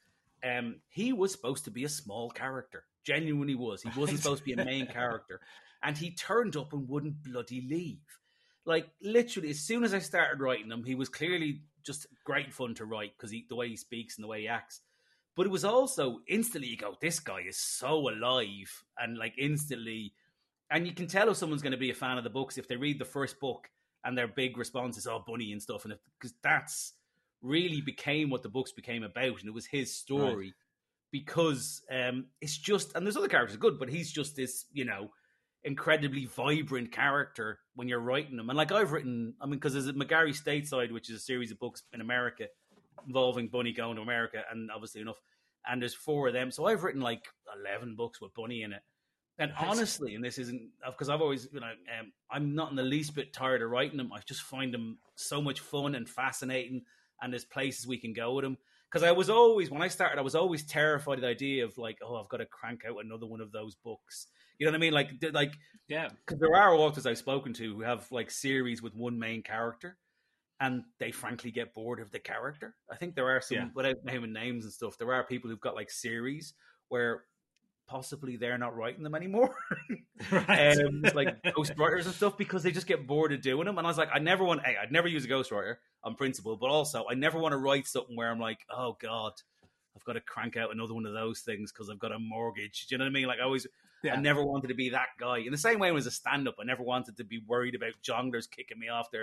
he was supposed to be a small character. Genuinely was. He wasn't supposed to be a main character. And he turned up and wouldn't bloody leave. Like, literally, as soon as I started writing him, he was clearly just great fun to write because the way he speaks and the way he acts. But it was also instantly you go, this guy is so alive, and like instantly, and you can tell if someone's going to be a fan of the books if they read the first book and their big response is, oh, Bunny and stuff, and because that's really became what the books became about, and it was his story. Right. Because it's just, and there's other characters good, but he's just this, you know, incredibly vibrant character when you're writing them. And like I've written, I mean, because there's a McGarry Stateside, which is a series of books in America involving Bunny going to America, and obviously enough, and there's 4 of them. So I've written like 11 books with Bunny in it. And honestly, and this isn't, because I've always, you know, I'm not in the least bit tired of writing them. I just find them so much fun and fascinating, and there's places we can go with them. Because I was always, when I started, I was always terrified of the idea of like, oh, I've got to crank out another one of those books. You know what I mean? Like, yeah. Because there are authors I've spoken to who have like series with one main character, and they frankly get bored of the character. I think there are some, without naming names and stuff, there are people who've got like series where possibly they're not writing them anymore. Right. Like ghostwriters and stuff, because they just get bored of doing them. And I was like, I'd never use a ghostwriter on principle, but also I never want to write something where I'm like, oh God, I've got to crank out another one of those things because I've got a mortgage. Do you know what I mean? Like I never wanted to be that guy. In the same way as a stand-up, I never wanted to be worried about jonglers kicking me off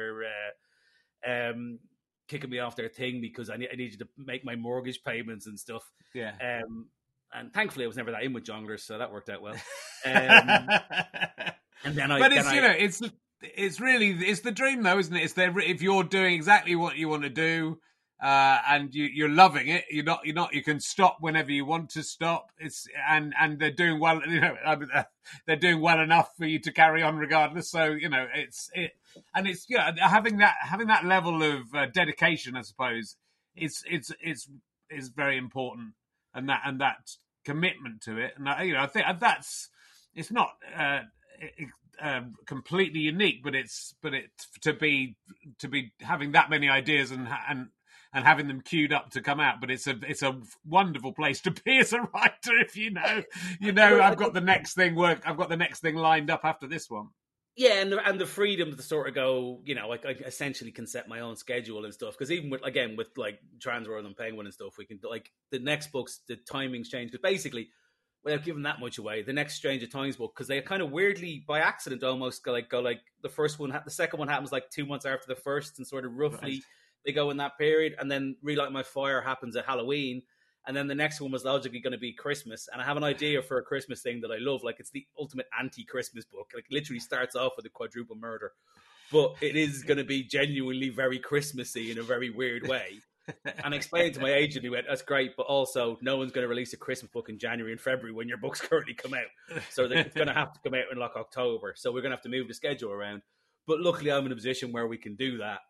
their thing because I needed to make my mortgage payments and stuff. Yeah. And thankfully, I was never that in with jonglers, so that worked out well. And then it's really the dream, though, isn't it? It's if you're doing exactly what you want to do, and you're loving it. You can stop whenever you want to stop. And they're doing well. You know, they're doing well enough for you to carry on regardless. So you know, it's having that level of dedication, I suppose, is very important. And that commitment to it, and I think that's it's not completely unique, but to be having that many ideas and having them queued up to come out. But it's a wonderful place to be as a writer if you know I've got the next thing lined up after this one. Yeah, and the freedom to sort of go, I essentially can set my own schedule and stuff. Because even with like Transworld and Penguin and stuff, we can, like, the next books, the timings change. Because basically, without giving that much away, the next Stranger Times book, because they kind of weirdly, by accident almost, go like the first one, the second one happens like 2 months after the first, and sort of roughly they go in that period. And then Relight My Fire happens at Halloween. And then the next one was logically going to be Christmas. And I have an idea for a Christmas thing that I love. Like, it's the ultimate anti-Christmas book. Like, literally starts off with a quadruple murder. But it is going to be genuinely very Christmassy in a very weird way. And I explained to my agent, he went, that's great, but also no one's going to release a Christmas book in January and February when your books currently come out. So it's going to have to come out in like October. So we're going to have to move the schedule around. But luckily I'm in a position where we can do that.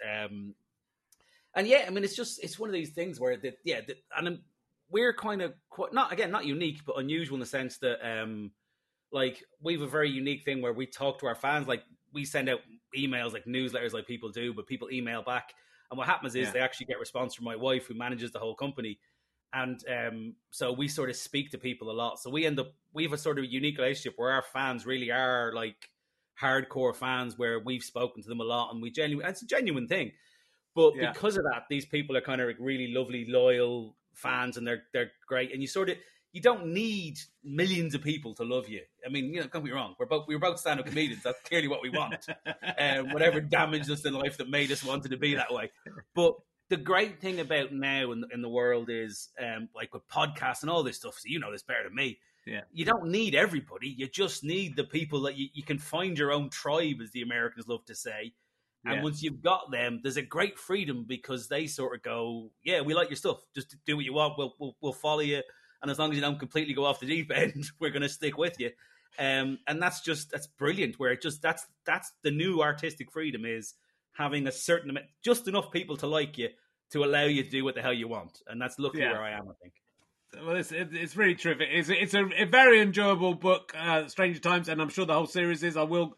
And yeah, I mean, it's one of these things where and we're kind of not unique, but unusual in the sense that like, we have a very unique thing where we talk to our fans. Like, we send out emails, like newsletters, like people do, but people email back. And what happens is they actually get response from my wife, who manages the whole company. And so we sort of speak to people a lot. So we have a sort of unique relationship where our fans really are like hardcore fans, where we've spoken to them a lot, and it's a genuine thing. But because of that, these people are kind of really lovely, loyal fans, and they're great. And you don't need millions of people to love you. I mean, don't get me wrong. We're both stand-up comedians. That's clearly what we want. Whatever damaged us in life that made us wanted to be that way. But the great thing about now in the world is, like with podcasts and all this stuff, so you know this better than me, you don't need everybody. You just need the people that you can find your own tribe, as the Americans love to say. And once you've got them, there's a great freedom, because they sort of go, yeah, we like your stuff. Just do what you want. We'll follow you. And as long as you don't completely go off the deep end, we're going to stick with you. And that's brilliant, where that's the new artistic freedom, is having a certain amount, just enough people to like you to allow you to do what the hell you want. And that's luckily where I am, I think. Well, it's really terrific. It's a very enjoyable book, Stranger Times, and I'm sure the whole series is.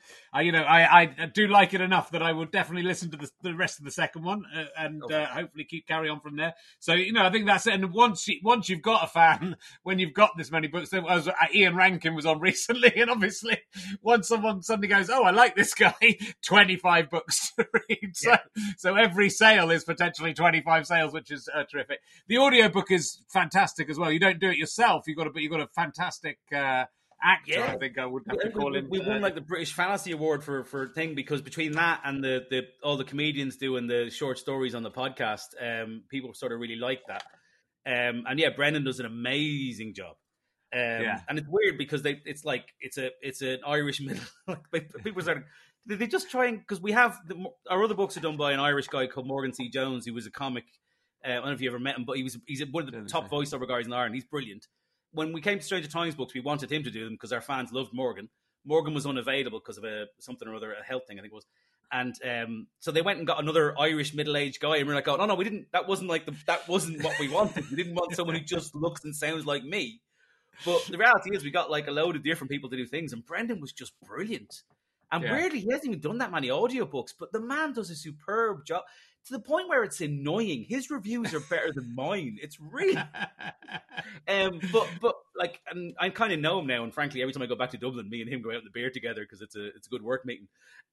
I do like it enough that I will definitely listen to the rest of the second one, and hopefully carry on from there. So I think that's it. And once you've got a fan, when you've got this many books, as Ian Rankin was on recently, and obviously once someone suddenly goes, "Oh, I like this guy," 25 books to read. So every sale is potentially 25 sales, which is terrific. The audiobook is fantastic as well. You don't do it yourself. You've got a fantastic actor. I think I would have to call him. We won like the British Fantasy Award for thing, because between that and the all the comedians doing the short stories on the podcast, people sort of really like that. And Brendan does an amazing job. And it's weird because it's an Irish middle. People they just try and, because we have our other books are done by an Irish guy called Morgan C. Jones, who was a comic. I don't know if you ever met him, but he's one of the top voiceover guys in Ireland. He's brilliant. When we came to Stranger Times books, we wanted him to do them because our fans loved Morgan. Morgan was unavailable because of something or other, a health thing, I think it was. And so they went and got another Irish middle-aged guy, and we're like, "Oh no, we didn't. That wasn't what we wanted. We didn't want someone who just looks and sounds like me." But the reality is, we got like a load of different people to do things, and Brendan was just brilliant. And weirdly, he hasn't even done that many audiobooks, but the man does a superb job. To the point where it's annoying. His reviews are better than mine. It's really, but like, and I kind of know him now. And frankly, every time I go back to Dublin, me and him go out in the beer together because it's a good work meeting.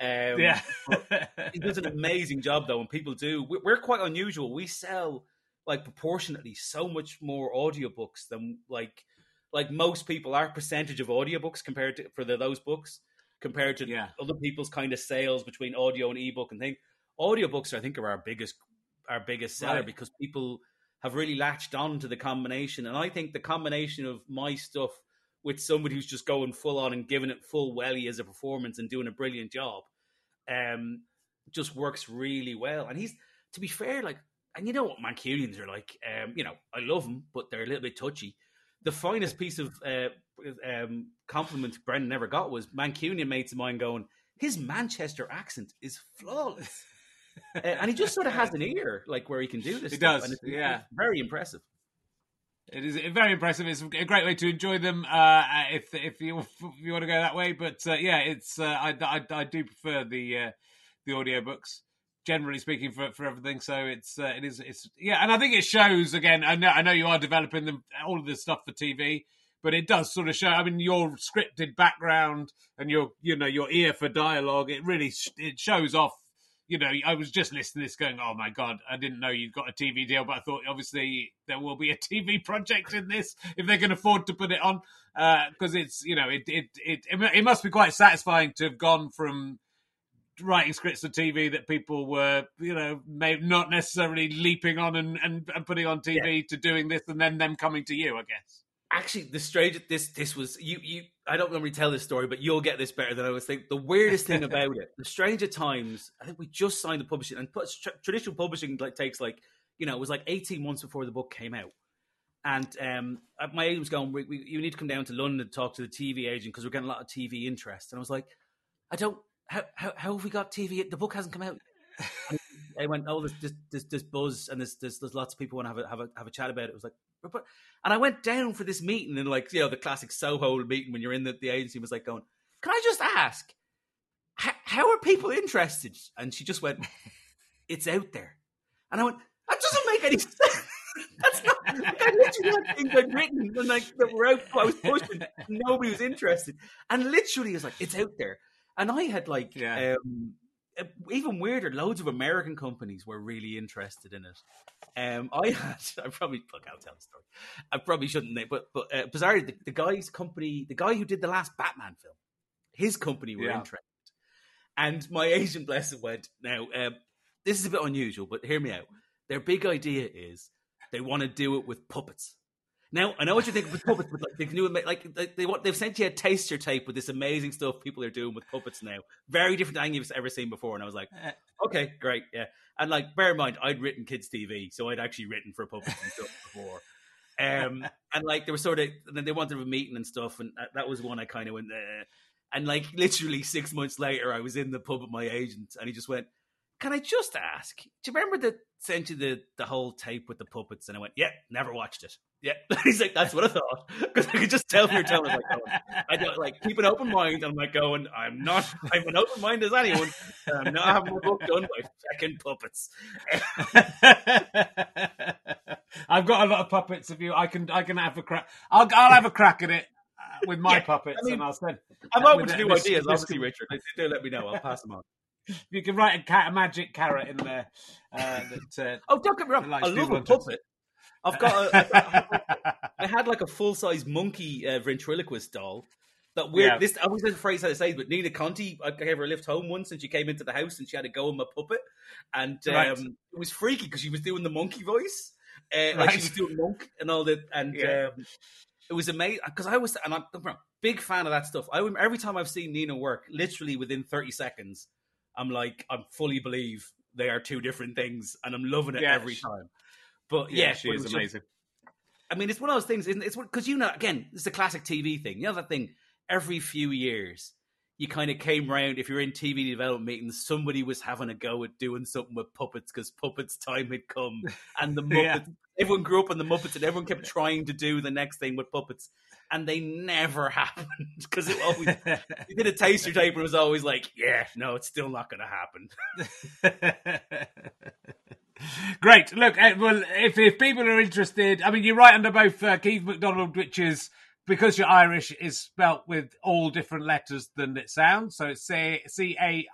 He does an amazing job though, and people do. We're quite unusual. We sell like proportionately so much more audiobooks than like most people. Our percentage of audiobooks compared to those books compared to other people's kind of sales between audio and ebook and thing. Audiobooks, I think, are our biggest seller because people have really latched on to the combination. And I think the combination of my stuff with somebody who's just going full on and giving it full welly as a performance and doing a brilliant job just works really well. And he's, to be fair, like, and you know what Mancunians are like, I love them, but they're a little bit touchy. The finest piece of compliment Brendan never got was Mancunian mates of mine going, his Manchester accent is flawless. And he just sort of has an ear, like, where he can do this. He stuff. does, and it's very impressive. It is very impressive. It's a great way to enjoy them if you want to go that way. But it's I do prefer the audiobooks, generally speaking, for everything. So it is and I think it shows again. I know you are developing them, all of this stuff for TV, but it does sort of show. I mean, your scripted background and your ear for dialogue, it shows off. I was just listening to this going, oh my God, I didn't know you'd got a TV deal, but I thought obviously there will be a TV project in this if they can afford to put it on. Because it's, it must be quite satisfying to have gone from writing scripts for TV that people were, maybe not necessarily leaping on and putting on TV to doing this and then them coming to you, I guess. Actually, the strange, this was, I don't normally tell this story, but you'll get this better than I was thinking. The weirdest thing about it, the Stranger Times, I think we just signed the publishing, and traditional publishing takes it was 18 months before the book came out. And my agent was going, you need to come down to London and talk to the TV agent because we're getting a lot of TV interest. And I was like, how have we got TV? The book hasn't come out. And I went, oh, there's buzz and there's lots of people want to have a chat about it. It was like, and I went down for this meeting and the classic Soho meeting when you're in the agency was like going, can I just ask, how are people interested? And she just went, it's out there. And I went, that doesn't make any sense. That's not. I literally had things I'd written and that were out. I was pushing. Nobody was interested, and literally it was like, it's out there. And I had even weirder, loads of American companies were really interested in it. I'll tell the story. I probably shouldn't, but bizarrely, the guy who did the last Batman film, his company were interested. And my agent, bless it, went, now, this is a bit unusual, but hear me out. Their big idea is they want to do it with puppets. Now, I know what you think with puppets, but they can do it they've sent you a taster tape with this amazing stuff people are doing with puppets now. Very different than you've ever seen before. And I was like, okay, great, yeah. And bear in mind, I'd written kids' TV, so I'd actually written for puppets and stuff before. And they were sort of, and then they wanted a meeting and stuff, and that was one I kind of went, and literally 6 months later, I was in the pub with my agent, and he just went, can I just ask, do you remember that sent you the whole tape with the puppets? And I went, yeah, never watched it. Yeah. He's like, that's what I thought. Because I could just tell from your tone, I don't keep an open mind. And I'm going, I'm an open mind as anyone. I'm not having my book done by fucking puppets. I've got a lot of puppets of you. I can have a crack. I'll have a crack at it with my puppets, and I'll send. I'm open to new ideas, obviously, Richard. Do let me know. I'll pass them on. You can write a magic carrot in there. Don't get me wrong. I love a puppet. I've got. I had a full-size monkey ventriloquist doll. That weird. Yeah. I was afraid how to say it, but Nina Conti, I gave her a lift home once, and she came into the house and she had to go on my puppet, and it was freaky because she was doing the monkey voice, she was doing monk and all that, and it was amazing because I'm a big fan of that stuff. Every time I've seen Nina work, literally within 30 seconds. I'm fully believe they are two different things, and I'm loving it every time. But she is amazing. It's one of those things, isn't it? It's because again, it's a classic TV thing. You know that thing. Every few years, you kind of came around. If you're in TV development meetings, somebody was having a go at doing something with puppets because puppets' time had come, and the Muppets. Everyone grew up on the Muppets, and everyone kept trying to do the next thing with puppets, and they never happened because it always you did a taster tape, and it was always like, no, it's still not going to happen. Great. Look, well, if people are interested, you write under both Keith MacDonald, which is because you're Irish, is spelt with all different letters than it sounds. So it's CAIMH.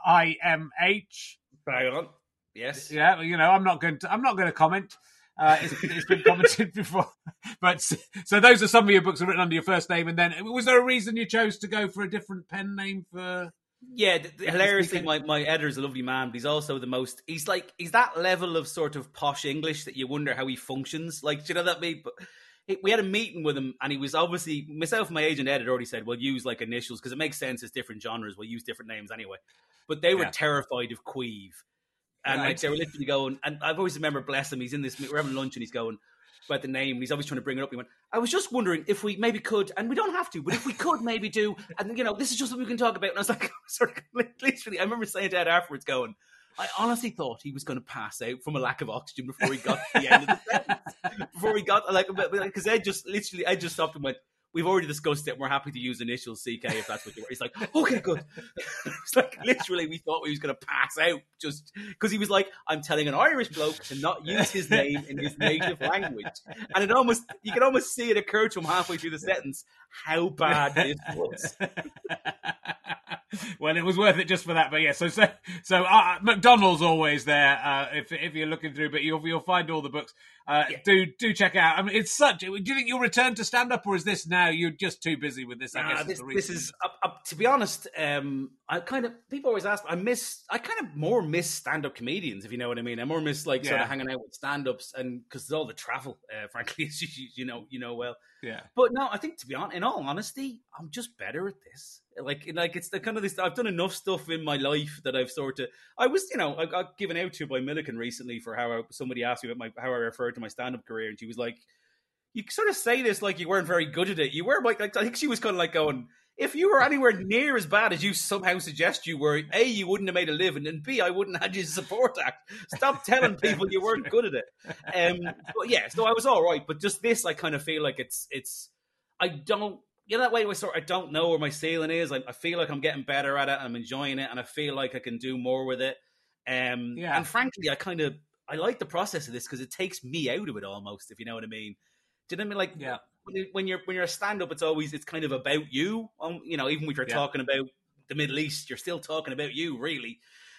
Bang on. Yes. Yeah. I'm not going to comment. It's been commented before, but so those are some of your books are written under your first name, and then was there a reason you chose to go for a different pen name for? Yeah, hilariously, my editor's a lovely man, but he's also the most. He's that level of sort of posh English that you wonder how he functions. Do you know that me? But we had a meeting with him, and he was obviously myself and my agent Ed had already said, "Well, use initials because it makes sense. It's different genres. We'll use different names anyway." But they were terrified of Queeve. And they were literally going, and I've always remember, bless him, he's in this, we're having lunch and he's going about the name, and he's always trying to bring it up. He went, I was just wondering if we maybe could, and we don't have to, but if we could maybe do, and this is just what we can talk about. And I was like, literally, I remember saying to Ed afterwards going, I honestly thought he was going to pass out from a lack of oxygen before he got to the end of the sentence. Before he got, because Ed just stopped and went, "We've already discussed it. We're happy to use initials, CK, if that's what you want." He's like, "Okay, good." It's like, literally, we thought he was going to pass out just because he was like, "I'm telling an Irish bloke to not use his name in his native language." And you can almost see it occur to him halfway through the sentence how bad this was. Well, it was worth it just for that, but yeah. So McDonald's always there if you're looking through, but you'll find all the books. Do check it out. I mean, it's such. Do you think you'll return to stand up, or is this now you're just too busy with this? I guess this is to be honest. I kind of people always ask. I kind of more miss stand up comedians, if you know what I mean. I more miss sort of hanging out with stand ups, and because there's all the travel. Frankly, as you know well. Yeah. But no, I think to be honest, in all honesty, I'm just better at this. Like it's the kind of this. I've done enough stuff in my life that I've sort of. I got given out to by Milliken recently for how somebody asked me about how I referred to my stand-up career, and she was like, "You sort of say this like you weren't very good at it. You were like I think she was kind of like going, if you were anywhere near as bad as you somehow suggest you were, A, you wouldn't have made a living, and B, I wouldn't have had you as a support act. Stop telling people you weren't good at it." But yeah, so I was all right. But just this, I kind of feel like it's I don't. That way I don't know where my ceiling is. I feel like I'm getting better at it. I'm enjoying it, and I feel like I can do more with it. And frankly, I like the process of this because it takes me out of it almost, if you know what I mean. Do you know what I mean? Like, when you're a stand-up, it's kind of about you. Even if you're talking about the Middle East, you're still talking about you, really.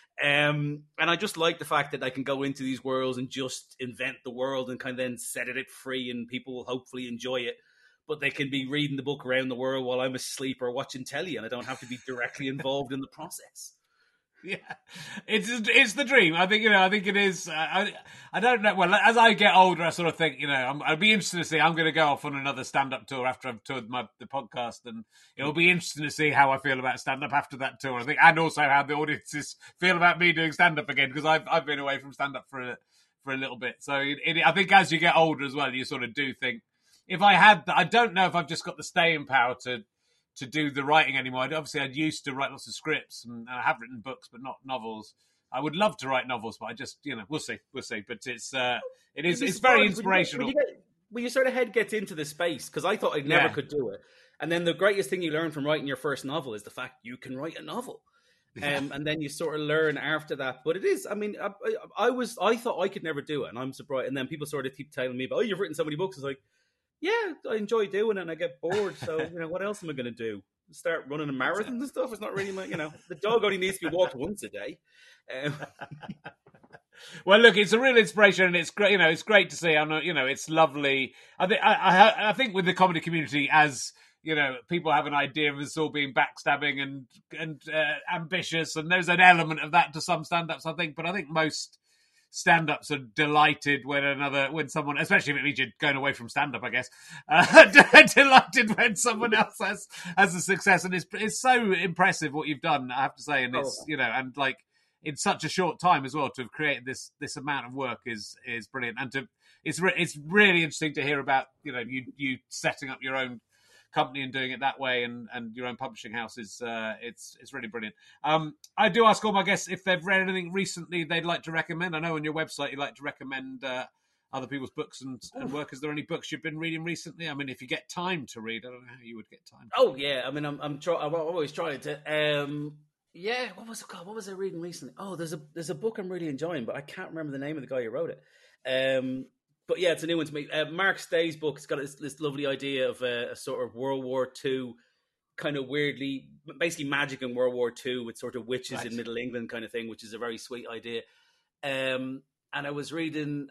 And I just like the fact that I can go into these worlds and just invent the world and kind of then set it free, and people will hopefully enjoy it. But they can be reading the book around the world while I'm asleep or watching telly, and I don't have to be directly involved in the process. Yeah, it's the dream. I think it is. I don't know. Well, as I get older, I sort of think I'd be interested to see. I'm going to go off on another stand-up tour after I've toured the podcast, and it'll be interesting to see how I feel about stand-up after that tour. I think, and also how the audiences feel about me doing stand-up again, because I've been away from stand-up for a little bit. So I think as you get older as well, you sort of do think. If I had, I don't know if I've just got the staying power to do the writing anymore. Obviously, I'd used to write lots of scripts, and I have written books, but not novels. I would love to write novels, but I just, we'll see. But it's very inspirational. When your sort of head gets into the space, because I thought I never could do it, and then the greatest thing you learn from writing your first novel is the fact you can write a novel. And then you sort of learn after that. But it is, I mean, I thought I could never do it, and I'm surprised. And then people sort of keep telling me about, "Oh, you've written so many books." It's like, yeah, I enjoy doing it and I get bored. So, what else am I going to do? Start running a marathon and stuff? It's not really the dog only needs to be walked once a day. Well, look, it's a real inspiration, and it's great. It's great to see. It's lovely. I think with the comedy community, as people have an idea of us all being backstabbing and ambitious, and there's an element of that to some stand-ups, I think. But I think most stand-ups are delighted when someone, especially if it means you're going away from stand-up, I guess, delighted when someone else has a success, and it's so impressive what you've done, I have to say, and it's and like in such a short time as well to have created this amount of work is brilliant, and it's really interesting to hear about you setting up your own company and doing it that way, and your own publishing house is it's really brilliant. I do ask all my guests if they've read anything recently they'd like to recommend. I know on your website you like to recommend other people's books and work. Is there any books you've been reading recently? I mean, if you get time to read, I don't know how you would get time. Oh yeah, I mean, I'm always trying to. What was it called? What was I reading recently? Oh, there's a book I'm really enjoying, but I can't remember the name of the guy who wrote it. But yeah, it's a new one to me. Mark Stay's book. It's got this lovely idea of a sort of World War II, kind of weirdly, basically magic in World War II with sort of witches in Middle England kind of thing, which is a very sweet idea. And I was reading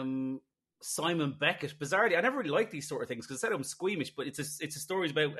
Simon Beckett. Bizarrely, I never really liked these sort of things because I said I'm squeamish, but it's a story about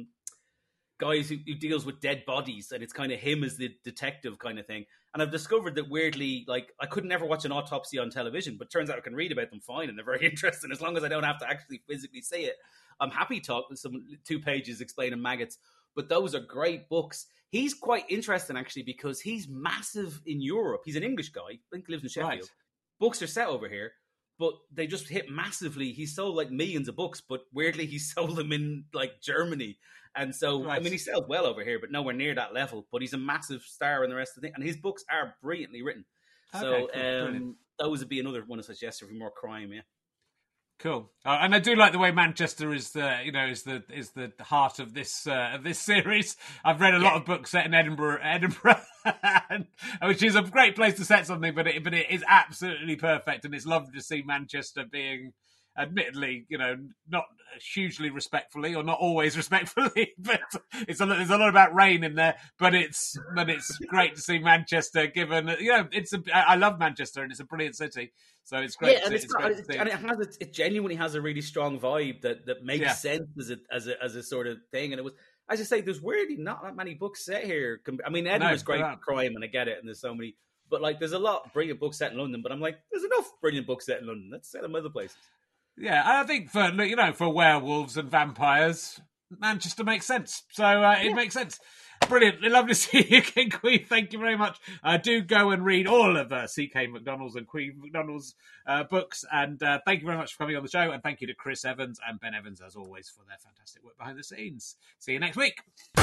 guys who deals with dead bodies, and it's kind of him as the detective kind of thing. And I've discovered that weirdly, like, I could never watch an autopsy on television, but turns out I can read about them fine, and they're very interesting as long as I don't have to actually physically see it. I'm happy to talk with some 2 pages explaining maggots, but those are great books. He's quite interesting actually because he's massive in Europe. He's an English guy, I think he lives in Sheffield. Right. Books are set over here, but they just hit massively. He sold like millions of books, but weirdly he sold them in like Germany. And so, I mean, he sells well over here, but nowhere near that level. But he's a massive star in the rest of the thing. And his books are brilliantly written. So Brilliant. those would be another one of such yesterday for more crime, yeah. Cool, and I do like the way Manchester is the heart of this series. I've read a lot of books set in Edinburgh, which is a great place to set something, but it is absolutely perfect, and it's lovely to see Manchester being, admittedly, not hugely respectfully, or not always respectfully, but there's a lot about rain in there. But it's great to see Manchester given. I love Manchester, and it's a brilliant city. So it's great. Yeah, it genuinely has a really strong vibe that makes sense as a sort of thing. And it was, as I say, there's weirdly not that many books set here. I mean, Edinburgh's great for crime, and I get it, and there's so many. But like, there's a lot of brilliant books set in London. But I'm like, there's enough brilliant books set in London. Let's set them other places. Yeah, I think for werewolves and vampires, Manchester makes sense. So it makes sense. Brilliant. Lovely to see you again, Queen. Thank you very much. Do go and read all of C.K. McDonald's and Queen McDonald's books. And thank you very much for coming on the show. And thank you to Chris Evans and Ben Evans, as always, for their fantastic work behind the scenes. See you next week.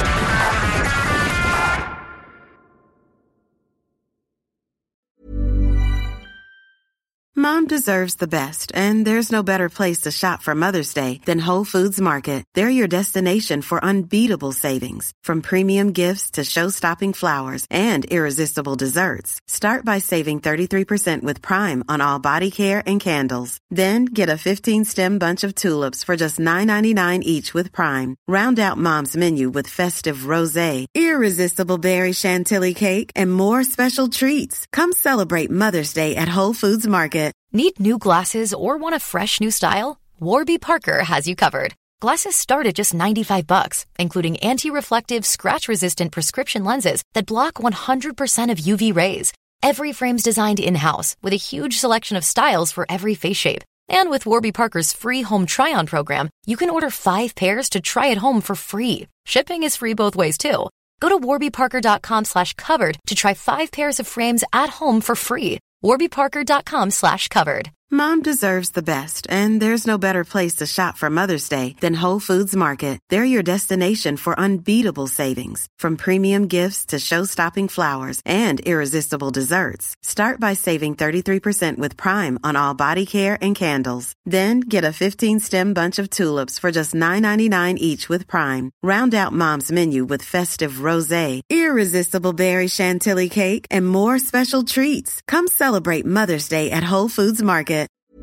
Mom deserves the best, and there's no better place to shop for Mother's Day than Whole Foods Market. They're your destination for unbeatable savings, from premium gifts to show-stopping flowers and irresistible desserts. Start by saving 33% with Prime on all body care and candles. Then get a 15-stem bunch of tulips for just $9.99 each with Prime. Round out Mom's menu with festive rosé, irresistible berry chantilly cake, and more special treats. Come celebrate Mother's Day at Whole Foods Market. Need new glasses or want a fresh new style? Warby Parker has you covered. Glasses start at just $95, including anti-reflective, scratch-resistant prescription lenses that block 100% of UV rays. Every frame's designed in-house with a huge selection of styles for every face shape. And with Warby Parker's free home try-on program, you can order 5 pairs to try at home for free. Shipping is free both ways, too. Go to warbyparker.com/covered to try 5 pairs of frames at home for free. warbyparker.com/covered. Mom deserves the best, and there's no better place to shop for Mother's Day than Whole Foods Market. They're your destination for unbeatable savings, from premium gifts to show-stopping flowers and irresistible desserts. Start by saving 33% with Prime on all body care and candles. Then get a 15-stem bunch of tulips for just $9.99 each with Prime. Round out Mom's menu with festive rosé, irresistible berry chantilly cake, and more special treats. Come celebrate Mother's Day at Whole Foods Market.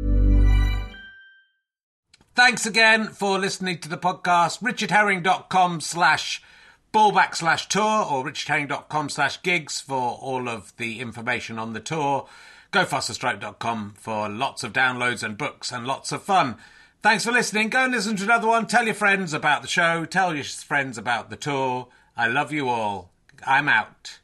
Thanks again for listening to the podcast. richardherring.com/ballback/tour or richardherring.com/gigs for all of the information on the tour. GoFasterStroke.com for lots of downloads and books and lots of fun. Thanks for listening. Go and listen to another one. Tell your friends about the show. Tell your friends about the tour. I love you all. I'm out.